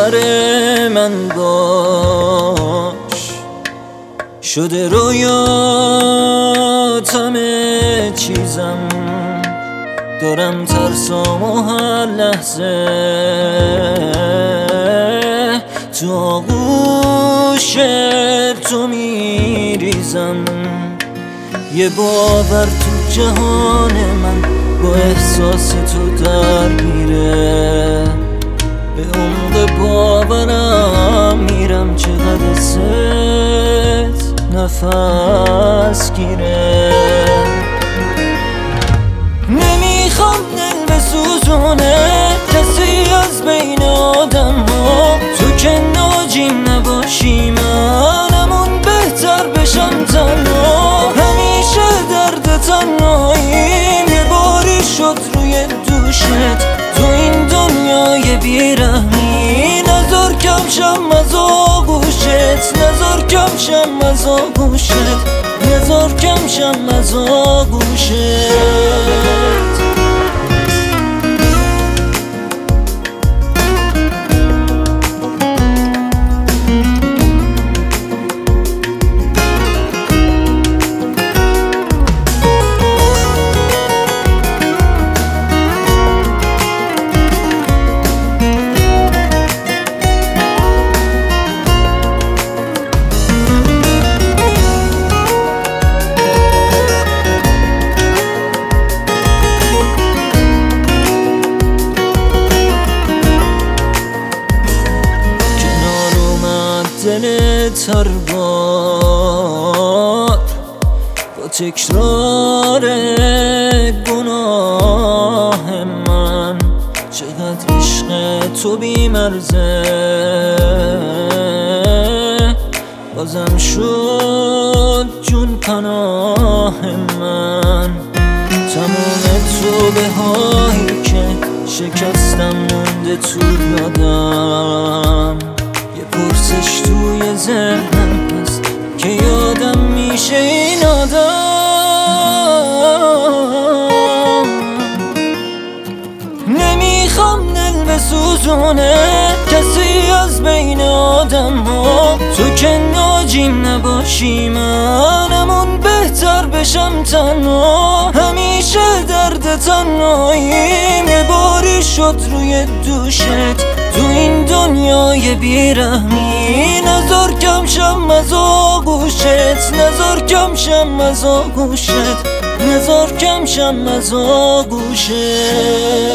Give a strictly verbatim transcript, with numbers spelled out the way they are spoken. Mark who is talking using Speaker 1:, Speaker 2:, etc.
Speaker 1: سر من باش، شده رویات همه چیزم، دارم ترسام و هر لحظه تو آغوش تو میریزم. یه باور تو جهان من با احساس تو درگیره، به عمق باورم میرم چقدر ست نفس گیره. نمیخوام دل بسوزونه کسی از بین آدم ها، تو که ناجیم نباشی منمون بهتر بشم تنها. همیشه درد تنهاییم یه باری شد روی دوشت، تو این دنیای بیرحمی نذار کم شم از آغوشت، نذار کم شم از آغوشت، نذار کم شم از آغوشت. دل تر بار با تکرار گناه من، چقدر عشق تو بی‌مرزه بازم شد جون پناه من. تمام توبه هایی که شکستم مونده تو یادم، یه پرسش توی ذهنم هست که یادم میشه این آدم. نمیخوام دل بسوزونه کسی از بین آدم ها، تو که ناجیم نباشی منمون بهتر بشم تنها. همیشه درد تنهاییم یه باری شد روی دوشت، تو این دنیای بیرحمی نذار کم شم از آغوشت، نذار کم شم از آغوشت، نذار کم شم از آغوشت.